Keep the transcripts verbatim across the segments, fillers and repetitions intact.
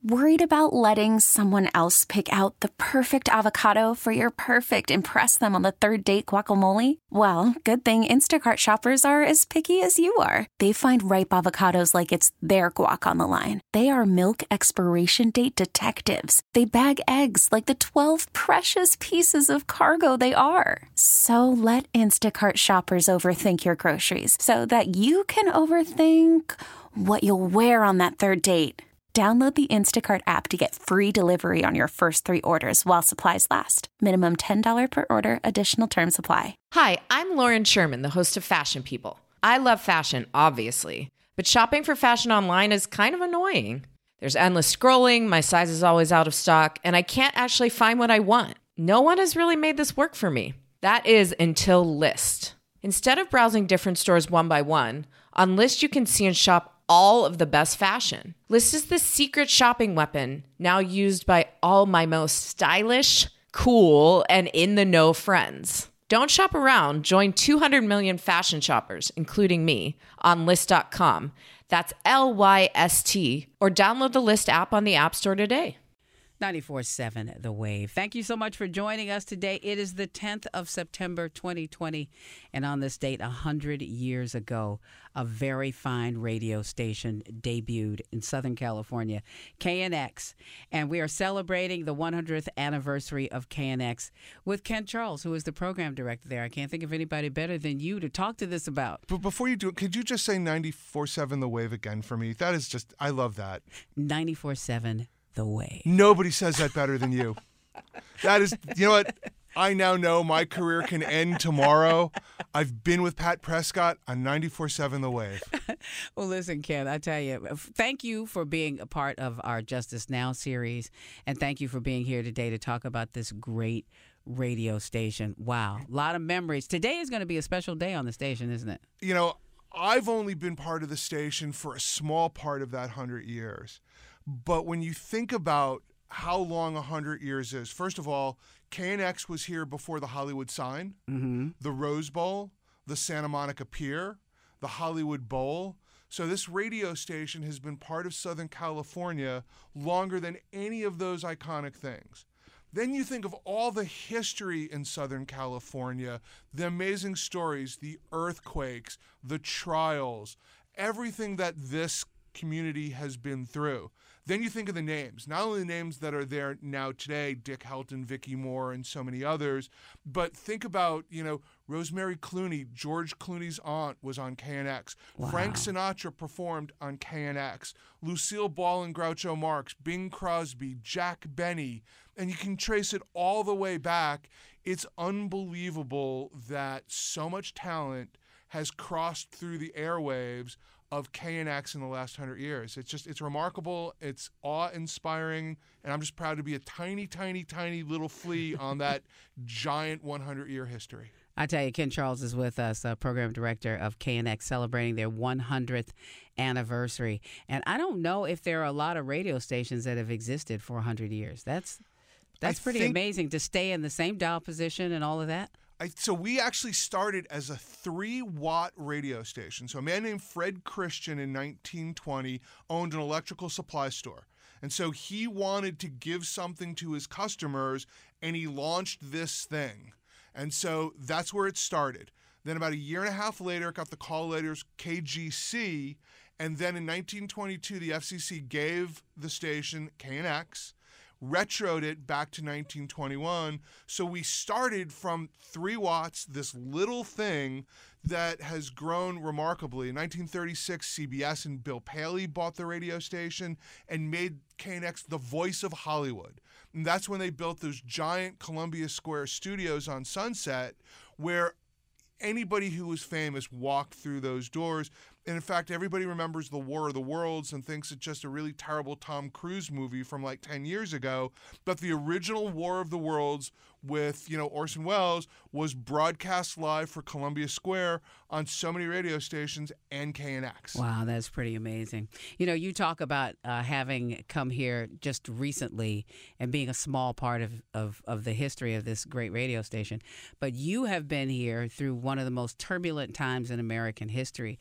Worried about letting someone else pick out the perfect avocado for your perfect impress them on the third date guacamole? Well, good thing Instacart shoppers are as picky as you are. They find ripe avocados like it's their guac on the line. They are milk expiration date detectives. They bag eggs like the twelve precious pieces of cargo they are. So let Instacart shoppers overthink your groceries so that you can overthink what you'll wear on that third date. Download the Instacart app to get free delivery on your first three orders while supplies last. Minimum ten dollars per order. Additional terms apply. Hi, I'm Lauren Sherman, the host of Fashion People. I love fashion, obviously, but shopping for fashion online is kind of annoying. There's endless scrolling, my size is always out of stock, and I can't actually find what I want. No one has really made this work for me. That is until Lyst. Instead of browsing different stores one by one, on Lyst you can see and shop all of the best fashion. Lyst is the secret shopping weapon now used by all my most stylish, cool, and in-the-know friends. Don't shop around. Join two hundred million fashion shoppers, including me, on Lyst dot com. That's L Y S T. Or download the Lyst app on the App Store today. ninety-four point seven The Wave. Thank you so much for joining us today. It is the tenth of September, twenty twenty, and on this date, one hundred years ago, a very fine radio station debuted in Southern California, K N X, and we are celebrating the one hundredth anniversary of K N X with Ken Charles, who is the program director there. I can't think of anybody better than you to talk to this about. But before you do it, could you just say ninety-four point seven The Wave again for me? That is just, I love that. ninety-four point seven The Wave. Nobody says that better than you. That is, you know what? I now know my career can end tomorrow. I've been with Pat Prescott on ninety-four point seven The Wave. Well, listen, Ken, I tell you, thank you for being a part of our Justice Now series, and thank you for being here today to talk about this great radio station. Wow, a lot of memories. Today is going to be a special day on the station, isn't it? You know, I've only been part of the station for a small part of that one hundred years. But when you think about how long one hundred years is, first of all, K N X was here before the Hollywood sign, mm-hmm. the Rose Bowl, the Santa Monica Pier, the Hollywood Bowl. So this radio station has been part of Southern California longer than any of those iconic things. Then you think of all the history in Southern California, the amazing stories, the earthquakes, the trials, everything that this community has been through. Then you think of the names, not only the names that are there now today, Dick Helton, Vicky Moore, and so many others, but think about, you know, Rosemary Clooney, George Clooney's aunt was on K N X. Wow. Frank Sinatra performed on K N X. Lucille Ball and Groucho Marx, Bing Crosby, Jack Benny, and you can trace it all the way back. It's unbelievable that so much talent has crossed through the airwaves of K N X in the last hundred years. It's just, it's remarkable. It's awe-inspiring, and I'm just proud to be a tiny, tiny, tiny little flea on that giant one hundred year history. I tell you, Ken Charles is with us, uh, program director of K N X, celebrating their one hundredth anniversary. And I don't know if there are a lot of radio stations that have existed for one hundred years. That's that's I pretty think, amazing to stay in the same dial position and all of that. I, so we actually started as a three-watt radio station. So a man named Fred Christian in nineteen twenty owned an electrical supply store. And so he wanted to give something to his customers, and he launched this thing. And so that's where it started. Then about a year and a half later, it got the call letters K G C. And then in nineteen twenty-two, the F C C gave the station K N X, retroed it back to nineteen twenty-one. So we started from three watts, this little thing that has grown remarkably. In nineteen thirty-six, C B S and Bill Paley bought the radio station and made K N X the voice of Hollywood. And that's when they built those giant Columbia Square studios on Sunset, where anybody who was famous walked through those doors. And in fact, everybody remembers The War of the Worlds and thinks it's just a really terrible Tom Cruise movie from like ten years ago. But the original War of the Worlds with, you know, Orson Welles was broadcast live for Columbia Square on so many radio stations and K N X. Wow, that's pretty amazing. You know, you talk about uh, having come here just recently and being a small part of, of, of the history of this great radio station, but you have been here through one of the most turbulent times in American history and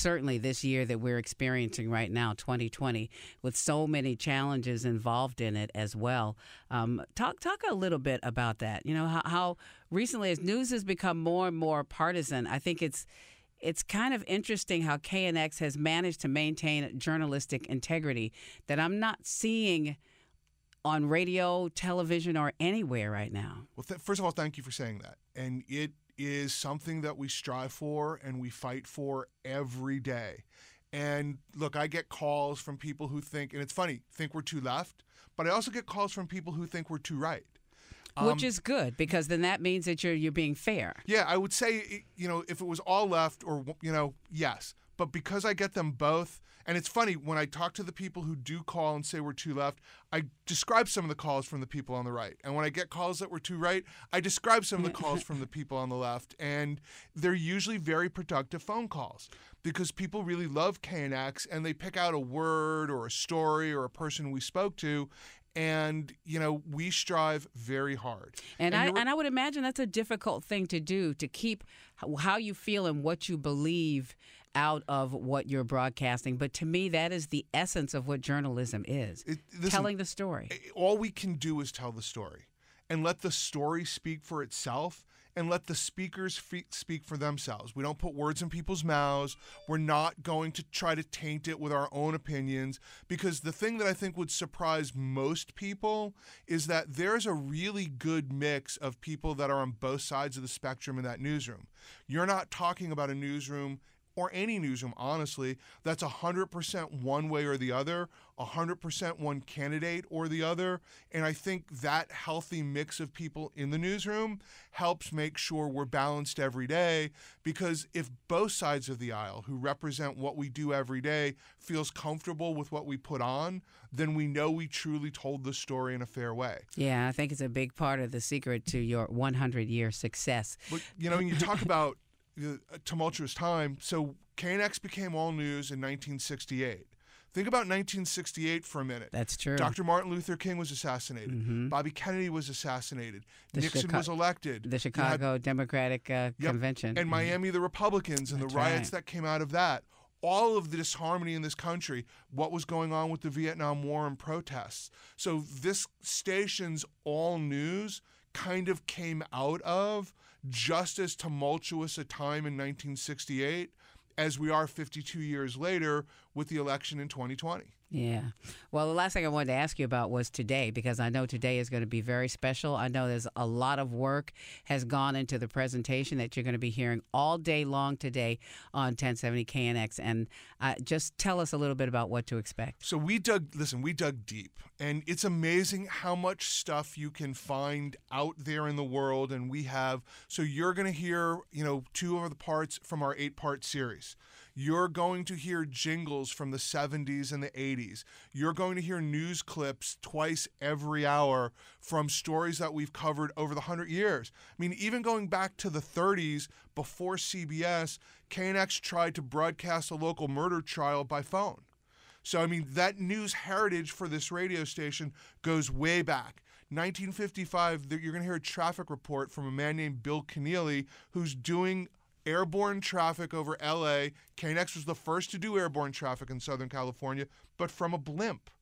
certainly this year that we're experiencing right now, twenty twenty, with so many challenges involved in it as well. Um, talk talk a little bit about that. You know, how, how recently as news has become more and more partisan, I think it's It's kind of interesting how K N X has managed to maintain journalistic integrity that I'm not seeing on radio, television, or anywhere right now. Well, th- first of all, thank you for saying that. And it is something that we strive for and we fight for every day. And look, I get calls from people who think, and it's funny, think we're too left, but I also get calls from people who think we're too right. Which Um, is good, because then that means that you're you're being fair. Yeah, I would say, you know, if it was all left or, you know, yes. But because I get them both, and it's funny, when I talk to the people who do call and say we're too left, I describe some of the calls from the people on the right. And when I get calls that we're too right, I describe some of the calls from the people on the left. And they're usually very productive phone calls because people really love K N X and they pick out a word or a story or a person we spoke to. And, you know, we strive very hard. And, and I you're- and I would imagine that's a difficult thing to do, to keep h- how you feel and what you believe out of what you're broadcasting. But to me, that is the essence of what journalism is, It- listen, telling the story. all we can do is tell the story and let the story speak for itself and let the speakers fe- speak for themselves. We don't put words in people's mouths. We're not going to try to taint it with our own opinions, because the thing that I think would surprise most people is that there's a really good mix of people that are on both sides of the spectrum in that newsroom. You're not talking about a newsroom, or any newsroom, honestly, that's one hundred percent one way or the other, one hundred percent one candidate or the other. And I think that healthy mix of people in the newsroom helps make sure we're balanced every day, because if both sides of the aisle who represent what we do every day feels comfortable with what we put on, then we know we truly told the story in a fair way. Yeah, I think it's a big part of the secret to your one hundred year success. But, you know, when you talk about a tumultuous time, so K N X became all news in nineteen sixty-eight. Think about nineteen sixty-eight for a minute. That's true. Doctor Martin Luther King was assassinated. Mm-hmm. Bobby Kennedy was assassinated. The Nixon Chica- was elected. The You had- Chicago Democratic uh, Yep. Convention. and Miami, the Republicans, and That's the riots right. that came out of that. All of the disharmony in this country, what was going on with the Vietnam War and protests. So this station's all news kind of came out of just as tumultuous a time in nineteen sixty-eight as we are fifty-two years later with the election in twenty twenty. Yeah. Well, the last thing I wanted to ask you about was today, because I know today is going to be very special. I know there's a lot of work has gone into the presentation that you're going to be hearing all day long today on ten seventy K N X. And uh, just tell us a little bit about what to expect. So we dug, listen, we dug deep, and it's amazing how much stuff you can find out there in the world. And we have, so you're going to hear, you know, two of the parts from our eight part series. You're going to hear jingles from the seventies and the eighties. You're going to hear news clips twice every hour from stories that we've covered over the one hundred years. I mean, even going back to the thirties, before C B S, K N X tried to broadcast a local murder trial by phone. So, I mean, that news heritage for this radio station goes way back. nineteen fifty-five, you're going to hear a traffic report from a man named Bill Keneally, who's doing airborne traffic over L A. K N X was the first to do airborne traffic in Southern California, but from a blimp.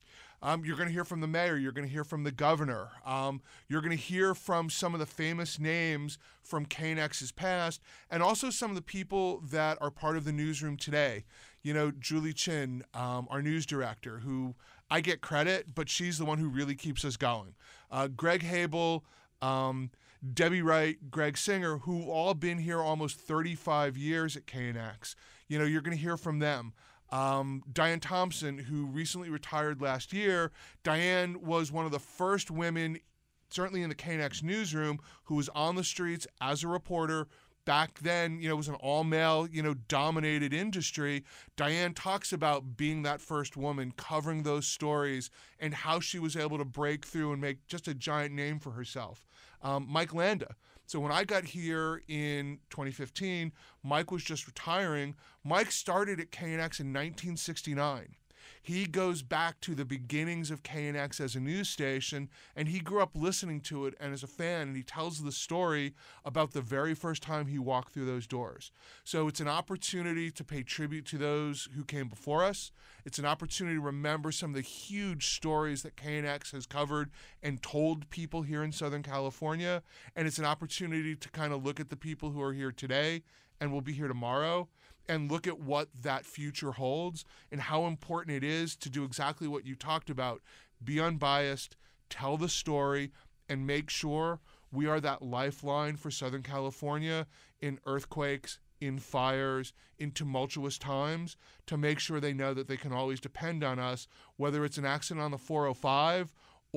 Um, you're going to hear from the mayor. You're going to hear from the governor. Um, you're going to hear from some of the famous names from K N X's past, and also some of the people that are part of the newsroom today. You know, Julie Chin, um, our news director, who I get credit, but she's the one who really keeps us going. Uh, Greg Habel, um, Debbie Wright, Greg Singer, who've all been here almost thirty-five years at K N X. You know, you're going to hear from them. Um, Diane Thompson, who recently retired last year. Diane was one of the first women, certainly in the K N X newsroom, who was on the streets as a reporter. Back then, you know, it was an all-male, you know, dominated industry. Diane talks about being that first woman, covering those stories, and how she was able to break through and make just a giant name for herself. Um, Mike Landa. So when I got here in twenty fifteen, Mike was just retiring. Mike started at K N X in nineteen sixty-nine. He goes back to the beginnings of K N X as a news station, and he grew up listening to it and as a fan, and he tells the story about the very first time he walked through those doors. So it's an opportunity to pay tribute to those who came before us. It's an opportunity to remember some of the huge stories that K N X has covered and told people here in Southern California. And it's an opportunity to kind of look at the people who are here today and will be here tomorrow and look at what that future holds and how important it is to do exactly what you talked about. Be unbiased, tell the story, and make sure we are that lifeline for Southern California in earthquakes, in fires, in tumultuous times, to make sure they know that they can always depend on us, whether it's an accident on the four oh five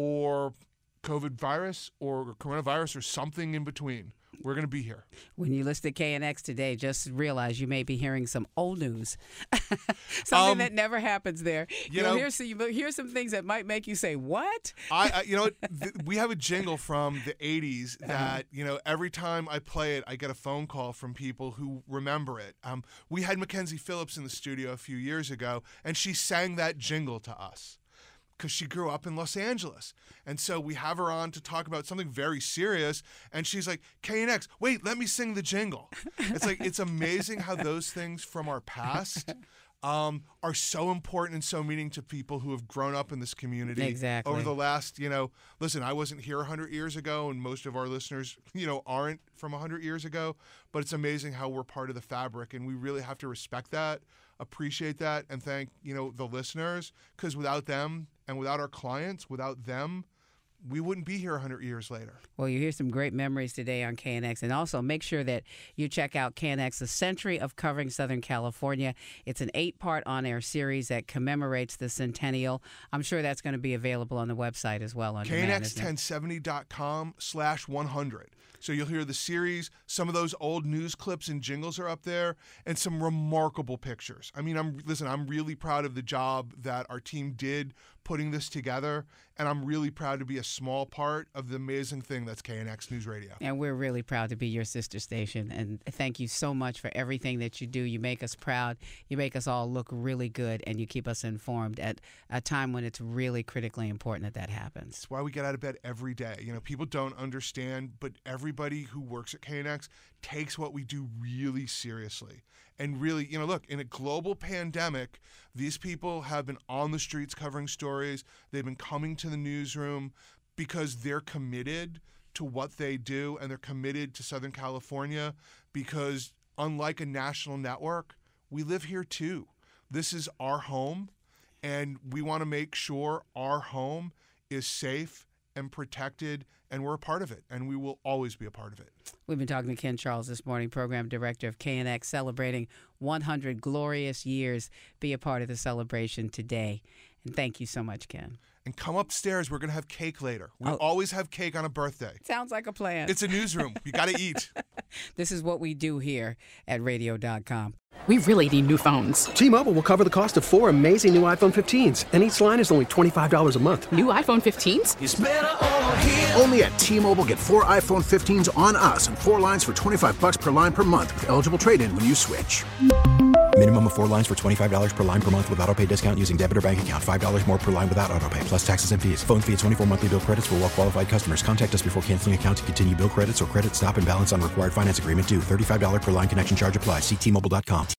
or COVID virus or coronavirus or something in between. We're going to be here. When you listen to K N X today, just realize you may be hearing some old news, something um, that never happens there. You You'll know, hear some, you'll hear some things that might make you say, what? I, I you know, th- we have a jingle from the eighties that, uh-huh. you know, every time I play it, I get a phone call from people who remember it. Um, we had Mackenzie Phillips in the studio a few years ago, and she sang that jingle to us, because she grew up in Los Angeles. And so we have her on to talk about something very serious, and she's like, K N X, wait, let me sing the jingle. It's like, it's amazing how those things from our past um, are so important and so meaning to people who have grown up in this community. Exactly. Over the last, you know, listen, I wasn't here one hundred years ago, and most of our listeners, you know, aren't from one hundred years ago, but it's amazing how we're part of the fabric, and we really have to respect that, appreciate that, and thank, you know, the listeners, because without them and without our clients, without them, we wouldn't be here one hundred years later. Well, you hear some great memories today on K N X. And also make sure that you check out K N X, A Century of Covering Southern California. It's an eight-part on-air series that commemorates the centennial. I'm sure that's going to be available on the website as well. On K N X ten seventy dot com slash one hundred. So you'll hear the series. Some of those old news clips and jingles are up there, and some remarkable pictures. I mean, I'm listen, I'm really proud of the job that our team did putting this together, and I'm really proud to be a small part of the amazing thing that's K N X News Radio. And we're really proud to be your sister station, and thank you so much for everything that you do. You make us proud. You make us all look really good, and you keep us informed at a time when it's really critically important that that happens. That's why we get out of bed every day. You know, people don't understand, but everybody who works at K N X takes what we do really seriously. And really, you know, look, in a global pandemic, these people have been on the streets covering stories. They've been coming to the newsroom because they're committed to what they do, and they're committed to Southern California because, unlike a national network, we live here too. This is our home, and we want to make sure our home is safe and protected, and we're a part of it, and we will always be a part of it. We've been talking to Ken Charles this morning, Program Director of K N X, celebrating one hundred glorious years. Be a part of the celebration today. And thank you so much, Ken. And come upstairs. We're going to have cake later. We oh. always have cake on a birthday. Sounds like a plan. It's a newsroom. You got to eat. This is what we do here at radio dot com. We really need new phones. T-Mobile will cover the cost of four amazing new iPhone fifteens, and each line is only twenty-five dollars a month. New iPhone fifteens? It's better over here. Only at T-Mobile, get four iPhone fifteens on us and four lines for twenty-five dollars per line per month with eligible trade-in when you switch. Minimum of four lines for twenty-five dollars per line per month with autopay discount using debit or bank account. five dollars more per line without autopay, plus taxes and fees. Phone fee at twenty-four monthly bill credits for well-qualified customers. Contact us before canceling account to continue bill credits or credit stop and balance on required finance agreement due. thirty-five dollars per line connection charge applies. See T Mobile dot com.